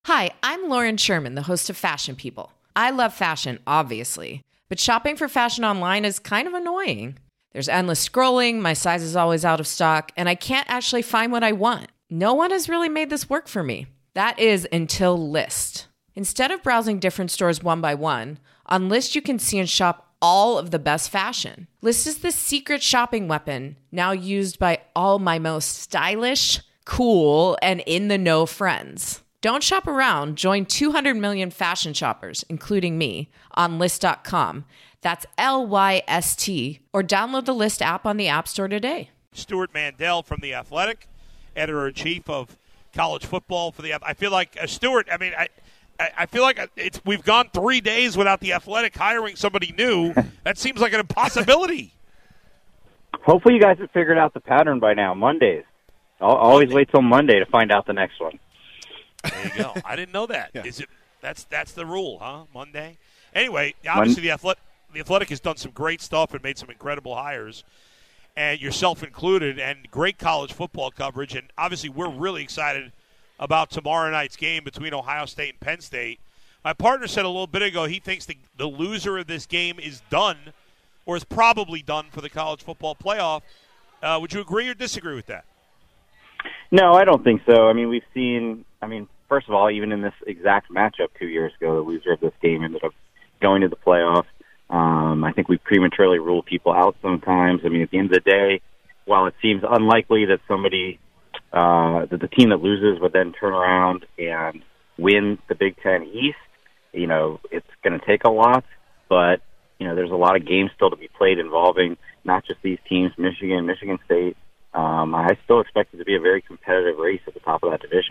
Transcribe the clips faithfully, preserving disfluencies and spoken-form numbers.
Hi, I'm Lauren Sherman, the host of Fashion People. I love fashion, obviously, but shopping for fashion online is kind of annoying. There's endless scrolling, my size is always out of stock, and I can't actually find what I want. No one has really made this work for me. That is until Lyst. Instead of browsing different stores one by one, on Lyst you can see and shop all of the best fashion. Lyst is the secret shopping weapon, now used by all my most stylish, cool, and in-the-know friends. Don't shop around. Join two hundred million fashion shoppers, including me, on Lyst dot com. That's L Y S T. Or download the Lyst app on the App Store today. Stewart Mandel from The Athletic, editor-in-chief of college football for the – I feel like uh, – Stewart, I mean, I I feel like it's we've gone three days without The Athletic hiring somebody new. That seems like an impossibility. Hopefully you guys have figured out the pattern by now. Mondays. I'll always Monday. Wait till Monday to find out the next one. There you go. I didn't know that. Yeah. Is it? That's that's the rule, huh? Monday. Anyway, obviously Monday. the athletic the athletic has done some great stuff and made some incredible hires, and yourself included, and great college football coverage. And obviously, we're really excited about tomorrow night's game between Ohio State and Penn State. My partner said a little bit ago he thinks the the loser of this game is done, or is probably done for the college football playoff. Uh, would you agree or disagree with that? No, I don't think so. I mean, we've seen. I mean. First of all, even in this exact matchup two years ago, the loser of this game ended up going to the playoffs. Um, I think we prematurely rule people out sometimes. I mean, at the end of the day, while it seems unlikely that somebody, uh, that the team that loses would then turn around and win the Big Ten East, you know, it's going to take a lot. But, you know, there's a lot of games still to be played involving not just these teams, Michigan, Michigan State. Um, I still expect it to be a very competitive race at the top of that division.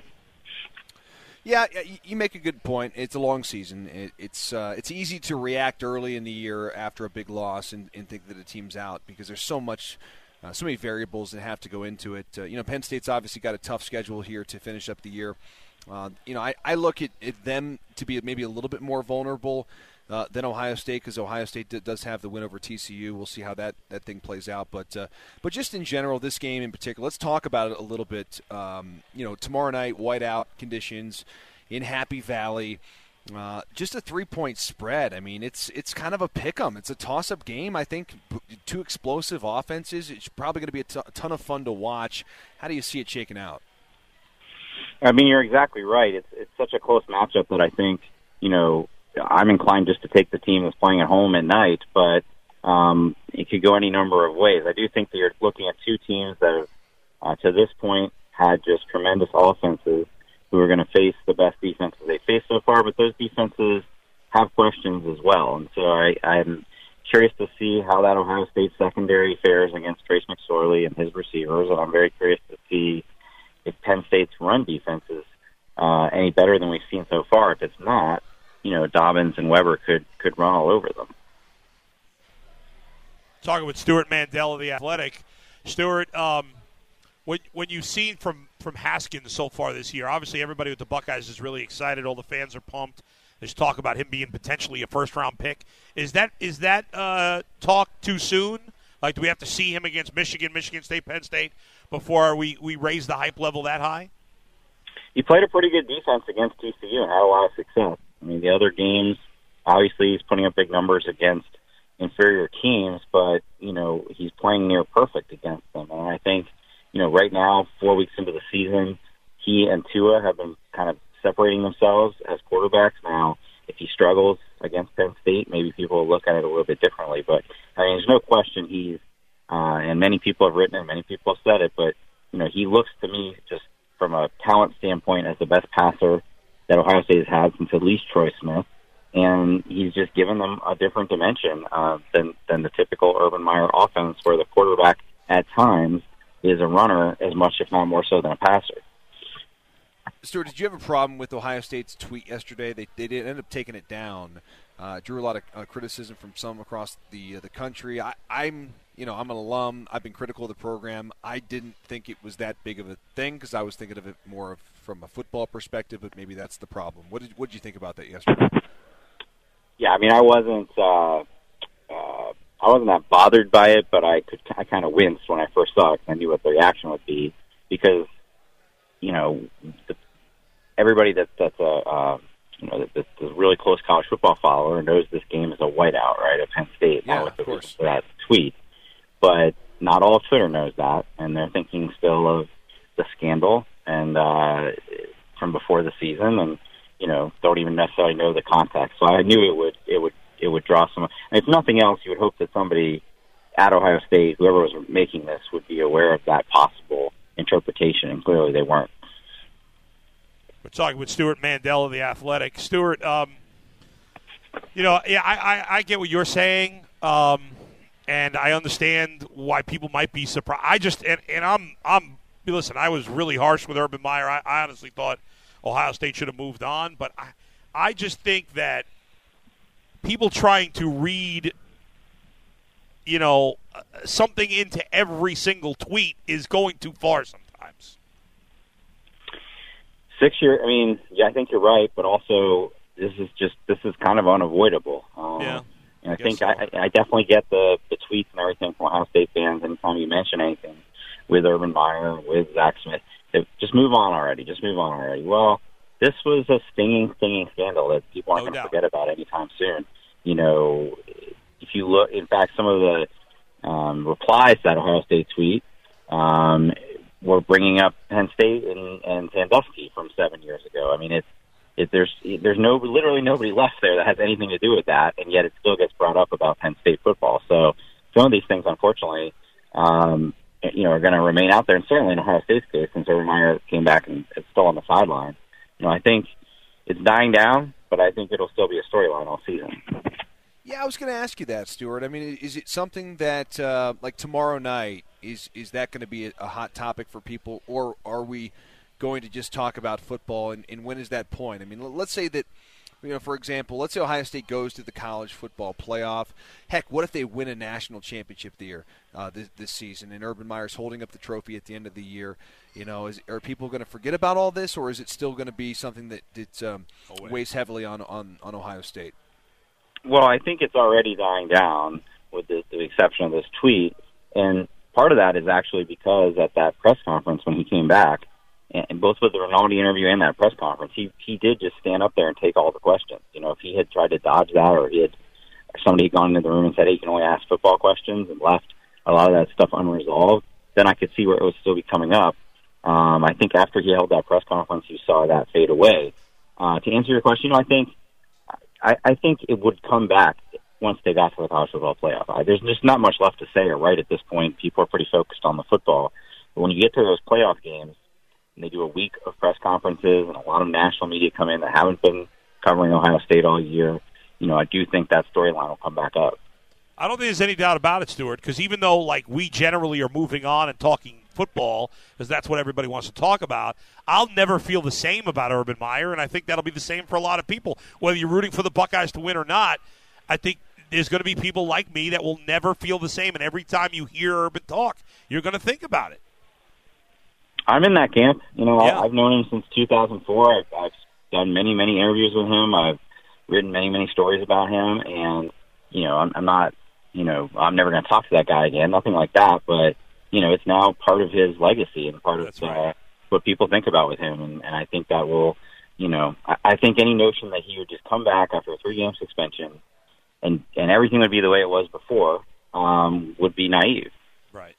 Yeah, you make a good point. It's a long season. It, it's uh, it's easy to react early in the year after a big loss and, and think that a team's out because there's so much, uh, so many variables that have to go into it. Uh, you know, Penn State's obviously got a tough schedule here to finish up the year. Uh, you know, I, I look at, at them to be maybe a little bit more vulnerable uh, than Ohio State because Ohio State d- does have the win over T C U. We'll see how that, that thing plays out. But uh, but just in general, this game in particular, let's talk about it a little bit. Um, you know, tomorrow night, whiteout conditions in Happy Valley. Uh, just a three-point spread. I mean, it's it's kind of a pick-em. It's a toss-up game. I think two explosive offenses. It's probably going to be a, t- a ton of fun to watch. How do you see it shaking out? I mean, you're exactly right. It's it's such a close matchup that I think, you know, I'm inclined just to take the team that's playing at home at night, but um, it could go any number of ways. I do think that you're looking at two teams that have, uh, to this point, had just tremendous offenses who are going to face the best defenses they faced so far, but those defenses have questions as well. And so I, I'm curious to see how that Ohio State secondary fares against Trace McSorley and his receivers, and I'm very curious to see if Penn State's run defense is uh, any better than we've seen so far. If it's not, you know, Dobbins and Weber could, could run all over them. Talking with Stewart Mandel of The Athletic. Stewart, um, what, what you've seen from, from Haskins so far this year, obviously everybody with the Buckeyes is really excited. All the fans are pumped. There's talk about him being potentially a first-round pick. Is that is that uh, talk too soon? Like, do we have to see him against Michigan, Michigan State, Penn State before we, we raise the hype level that high? He played a pretty good defense against T C U and had a lot of success. I mean, the other games, obviously he's putting up big numbers against inferior teams, but, you know, he's playing near perfect against them. And I think, you know, right now, four weeks into the season, he and Tua have been kind of separating themselves as quarterbacks. Now, if he struggles against Penn State, maybe people will look at it a little bit differently. But, I mean, there's no question he's, uh, and many people have written it, many people have said it, but, you know, he looks to me just from a talent standpoint as the best passer that Ohio State has had since at least Troy Smith. And he's just given them a different dimension uh, than, than the typical Urban Meyer offense where the quarterback at times is a runner as much, if not more so, than a passer. Stewart, did you have a problem with Ohio State's tweet yesterday? They they did end up taking it down. Uh, drew a lot of uh, criticism from some across the uh, the country. I, I'm you know I'm an alum. I've been critical of the program. I didn't think it was that big of a thing because I was thinking of it more of, from a football perspective. But maybe that's the problem. What did what did you think about that yesterday? Yeah, I mean, I wasn't uh, uh, I wasn't that bothered by it, but I could I kind of winced when I first saw it because I knew what the reaction would be because you know the everybody that, that's a uh, you know that, that's a really close college football follower knows this game is a whiteout, right? At Penn State, yeah, with the of course. For that tweet, but not all of Twitter knows that, and they're thinking still of the scandal and uh, from before the season, and you know don't even necessarily know the context. So I knew it would it would it would draw some. And if nothing else, you would hope that somebody at Ohio State, whoever was making this, would be aware of that possible interpretation, and clearly they weren't. We're talking with Stuart Mandel of The Athletic. Stuart, um, you know, yeah, I, I, I get what you're saying, um, and I understand why people might be surprised. I just, and, and I'm, I'm, listen, I was really harsh with Urban Meyer. I, I honestly thought Ohio State should have moved on, but I, I just think that people trying to read, you know, something into every single tweet is going too far sometimes. Six year, I mean, yeah, I think you're right, but also this is just this is kind of unavoidable. Um, yeah, and I, I think so. I, I definitely get the, the tweets and everything from Ohio State fans. Anytime you mention anything with Urban Meyer, with Zach Smith, they, just move on already. Just move on already. Well, this was a stinging, stinging scandal that people aren't No going to doubt. forget about anytime soon. You know, if you look, in fact, some of the um, replies to that Ohio State tweet. Um, We're bringing up Penn State and, and Sandusky from seven years ago. I mean, it's it, there's there's no literally nobody left there that has anything to do with that, and yet it still gets brought up about Penn State football. So some of these things, unfortunately, um, you know, are going to remain out there. And certainly in Ohio State's case, since Urban Meyer came back and it's still on the sideline, you know, I think it's dying down, but I think it'll still be a storyline all season. Yeah, I was going to ask you that, Stuart. I mean, is it something that, uh, like tomorrow night, is is that going to be a, a hot topic for people, or are we going to just talk about football, and, and when is that point? I mean, let's say that, you know, for example, let's say Ohio State goes to the college football playoff. Heck, what if they win a national championship there uh, this, this season, and Urban Meyer's holding up the trophy at the end of the year? You know, is, are people going to forget about all this, or is it still going to be something that, that um, weighs heavily on, on, on Ohio State? Well, I think it's already dying down with the, the exception of this tweet. And part of that is actually because at that press conference when he came back, and both with the Rinaldi interview and that press conference, he, he did just stand up there and take all the questions. You know, if he had tried to dodge that, or he had or somebody had gone into the room and said, hey, you can only ask football questions, and left a lot of that stuff unresolved, then I could see where it would still be coming up. Um, I think after he held that press conference, you saw that fade away. Uh, to answer your question, you know, I think I, I think it would come back once they got to the college football playoff. I, there's just not much left to say or write at this point. People are pretty focused on the football. But when you get to those playoff games, and they do a week of press conferences, and a lot of national media come in that haven't been covering Ohio State all year, you know, I do think that storyline will come back up. I don't think there's any doubt about it, Stuart, because even though, like, we generally are moving on and talking football, because that's what everybody wants to talk about, I'll never feel the same about Urban Meyer, and I think that'll be the same for a lot of people. Whether you're rooting for the Buckeyes to win or not, I think there's going to be people like me that will never feel the same, and every time you hear Urban talk, you're going to think about it. I'm in that camp. You know, Yeah. I've known him since two thousand four. I've, I've done many, many interviews with him. I've written many, many stories about him, and, you know, I'm, I'm not, you know, I'm never going to talk to that guy again, nothing like that, but, you know, it's now part of his legacy and part That's of right. uh, what people think about with him, and, and I think that will, you know, I, I think any notion that he would just come back after a three-game suspension and, and everything would be the way it was before um, would be naive. Right.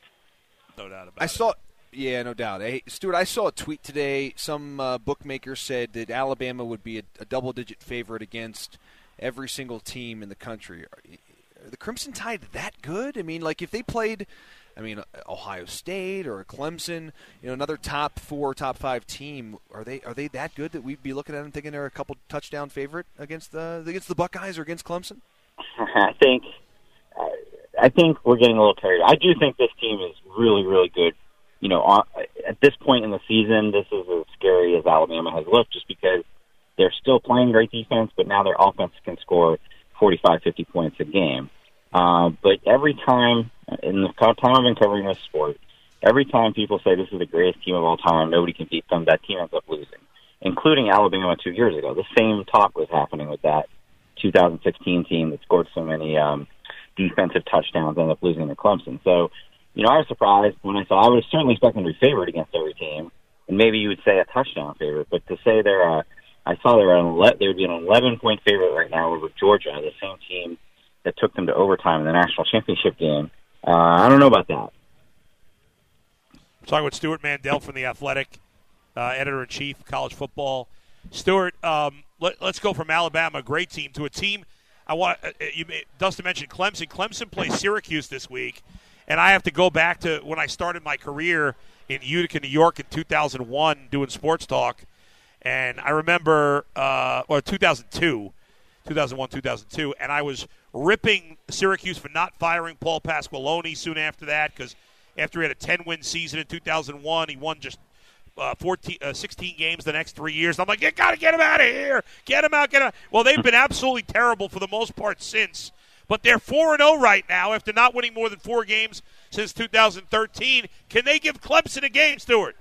No doubt about I it. saw, yeah, no doubt. Hey, Stuart, I saw a tweet today. Some uh, bookmakers said that Alabama would be a, a double-digit favorite against every single team in the country. Are, are the Crimson Tide that good? I mean, like if they played, I mean, Ohio State or Clemson, you know, another top four, top five team, are they are they that good that we'd be looking at them thinking they're a couple touchdown favorite against the against the Buckeyes or against Clemson? I think uh, I think we're getting a little carried. I do think this team is really, really good. You know, on, at this point in the season, this is as scary as Alabama has looked, just because they're still playing great defense, but now their offense can score forty-five, fifty points a game. Uh, but every time, in the time I've been covering this sport, every time people say this is the greatest team of all time, nobody can beat them, that team ends up losing, including Alabama two years ago. The same talk was happening with that two thousand sixteen team that scored so many um, defensive touchdowns, ended up losing to Clemson. So, you know, I was surprised when I saw. I was certainly expecting to be favored against every team, and maybe you would say a touchdown favorite, but to say they're a, I saw they were an ele- they would be an eleven point favorite right now over Georgia, the same team that took them to overtime in the national championship game. Uh, I don't know about that. I'm talking with Stuart Mandel from The Athletic, uh, editor-in-chief, college football. Stuart, um, let, let's go from Alabama, a great team, to a team. I want uh, you. Dustin mentioned Clemson. Clemson plays Syracuse this week, and I have to go back to when I started my career in Utica, New York, in two thousand one, doing sports talk, and I remember, uh, or two thousand two, two thousand one, two thousand two, and I was ripping Syracuse for not firing Paul Pasqualoni soon after that, because after he had a ten-win season in two thousand one, he won just uh, fourteen, uh, sixteen games the next three years. I'm like, you got to get him out of here. Get him out, get him out. Well, they've been absolutely terrible for the most part since. But they're four and oh right now after not winning more than four games since two thousand thirteen. Can they give Clemson a game, Stuart?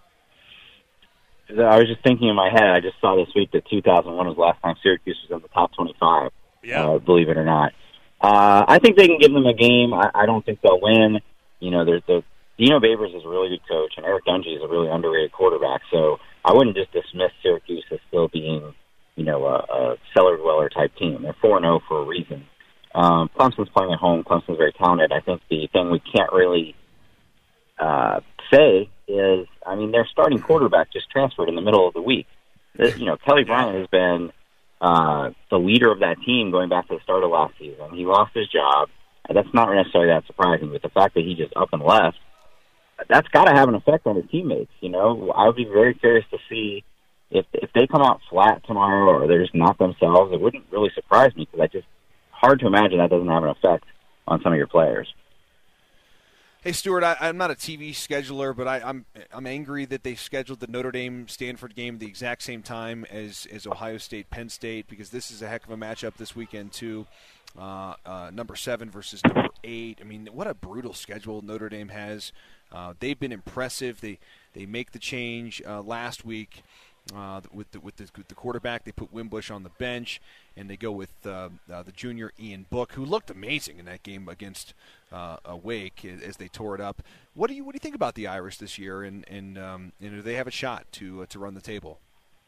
I was just thinking in my head, I just saw this week that two thousand one was the last time Syracuse was in the top twenty-five, yeah. uh, believe it or not. Uh, I think they can give them a game. I, I don't think they'll win. You know, there's the Dino Babers is a really good coach, and Eric Dungey is a really underrated quarterback. So I wouldn't just dismiss Syracuse as still being, you know, a, a cellar dweller type team. They're four and zero for a reason. Um, Clemson's playing at home. Clemson's very talented. I think the thing we can't really uh, say is, I mean, their starting quarterback just transferred in the middle of the week. You know, Kelly Bryant has been uh, the leader of that team going back to the start of last season. He lost his job. That's not necessarily that surprising, but the fact that he just up and left, that's got to have an effect on his teammates. You know, I would be very curious to see if if they come out flat tomorrow or they're just not themselves. It wouldn't really surprise me because I just hard to imagine that doesn't have an effect on some of your players. Hey, Stuart, I, I'm not a T V scheduler, but I, I'm I'm angry that they scheduled the Notre Dame-Stanford game at the exact same time as, as Ohio State-Penn State, because this is a heck of a matchup this weekend, too. Uh, uh, number seven versus number eight. I mean, what a brutal schedule Notre Dame has. Uh, they've been impressive. They they make the change uh, last week uh, with the, with the with the quarterback. They put Wimbush on the bench, and they go with uh, uh, the junior Ian Book, who looked amazing in that game against uh, Wake as they tore it up. What do you what do you think about the Irish this year, and and, um, and do they have a shot to uh, to run the table?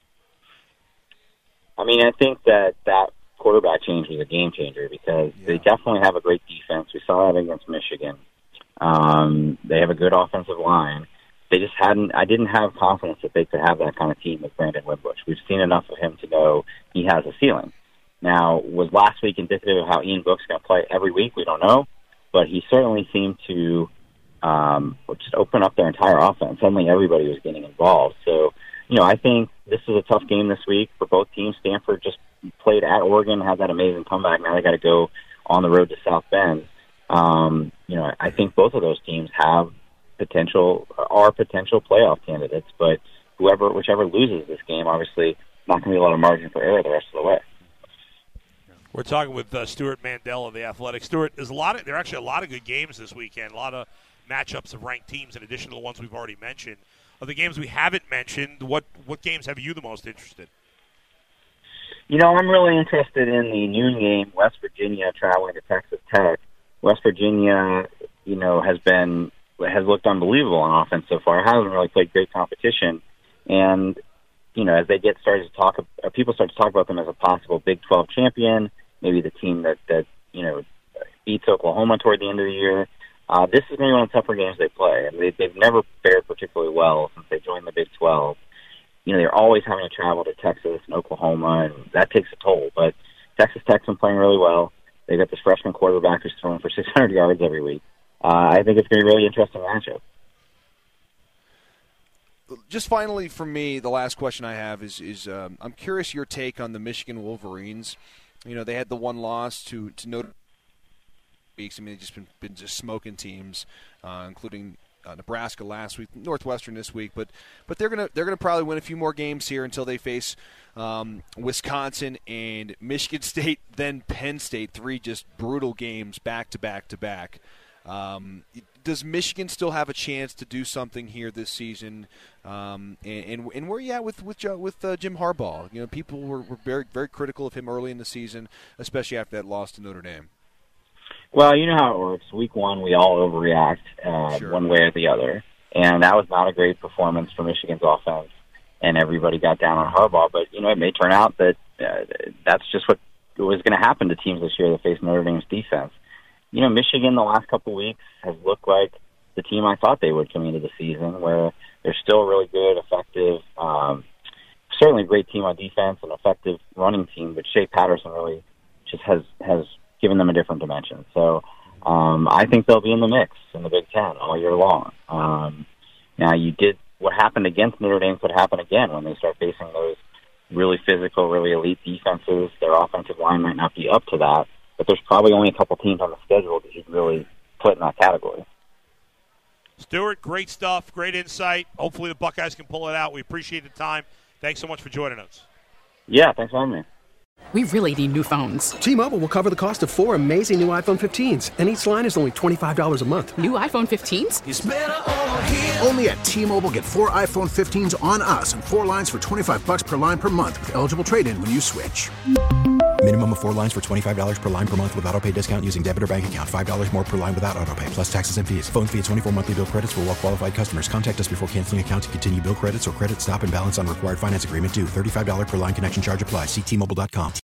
I mean, I think that that quarterback change was a game changer because yeah. they definitely have a great defense. We saw that against Michigan. Um, they have a good offensive line. They just hadn't, I didn't have confidence that they could have that kind of team with Brandon Wimbush. We've seen enough of him to know he has a ceiling. Now, was last week indicative of how Ian Book's going to play every week? We don't know. But he certainly seemed to um, just open up their entire offense. Suddenly everybody was getting involved. So, you know, I think this is a tough game this week for both teams. Stanford just played at Oregon, had that amazing comeback. Now they got to go on the road to South Bend. Um, you know, I think both of those teams have potential, are potential playoff candidates, but whoever, whichever loses this game, obviously not going to be a lot of margin for error the rest of the way. We're talking with uh, Stuart Mandel of The Athletic. Stuart, there's a lot of, there are actually a lot of good games this weekend, a lot of matchups of ranked teams in addition to the ones we've already mentioned. Of the games we haven't mentioned, what, what games have you the most interested? You know, I'm really interested in the noon game, West Virginia traveling to Texas Tech. West Virginia, you know, has been has looked unbelievable on offense so far. Hasn't really played great competition, and you know, as they get started to talk, uh, people start to talk about them as a possible Big twelve champion, maybe the team that that you know beats Oklahoma toward the end of the year. Uh, this is going to be one of the tougher games they play, and they, they've never fared particularly well since they joined the Big twelve. You know, they're always having to travel to Texas and Oklahoma, and that takes a toll. But Texas Tech's been playing really well. They got this freshman quarterback who's throwing for six hundred yards every week. Uh, I think it's going to be a really interesting matchup. Just finally, for me, the last question I have is, is um, I'm curious your take on the Michigan Wolverines. You know, they had the one loss to, to Notre Dame. I mean, they've just been, been just smoking teams, uh, including uh, Nebraska last week, Northwestern this week. But but they're gonna they're gonna probably win a few more games here until they face um, Wisconsin and Michigan State, then Penn State. Three just brutal games back to back to back. Um, does Michigan still have a chance to do something here this season? Um, and, and and where are you at with with with uh, Jim Harbaugh? You know, people were, were very very critical of him early in the season, especially after that loss to Notre Dame. Well, you know how it works. Week one, we all overreact uh, sure. one way or the other. And that was not a great performance for Michigan's offense, and everybody got down on Harbaugh. But, you know, it may turn out that uh, that's just what was going to happen to teams this year that face Notre Dame's defense. You know, Michigan the last couple of weeks has looked like the team I thought they would coming into the season, where they're still really good, effective, um, certainly a great team on defense, an effective running team, but Shea Patterson really just has, has given them a different dimension. So um, I think they'll be in the mix in the Big Ten all year long. Um, now, you did what happened against Notre Dame could happen again when they start facing those really physical, really elite defenses. Their offensive line might not be up to that, but there's probably only a couple teams on the schedule that you can really put in that category. Stuart, great stuff, great insight. Hopefully the Buckeyes can pull it out. We appreciate the time. Thanks so much for joining us. Yeah, thanks for having me. We really need new phones. T-Mobile will cover the cost of four amazing new iPhone fifteens, and each line is only twenty-five dollars a month. New iPhone fifteens? It's better over here. Only at T-Mobile, get four iPhone fifteens on us and four lines for twenty-five dollars per line per month with eligible trade-in when you switch. Minimum of four lines for twenty-five dollars per line per month with autopay discount using debit or bank account. five dollars more per line without autopay, plus taxes and fees. Phone fee at twenty-four monthly bill credits for well-qualified customers. Contact us before canceling account to continue bill credits or credit stop and balance on required finance agreement due. thirty-five dollars per line connection charge applies. See T Mobile dot com.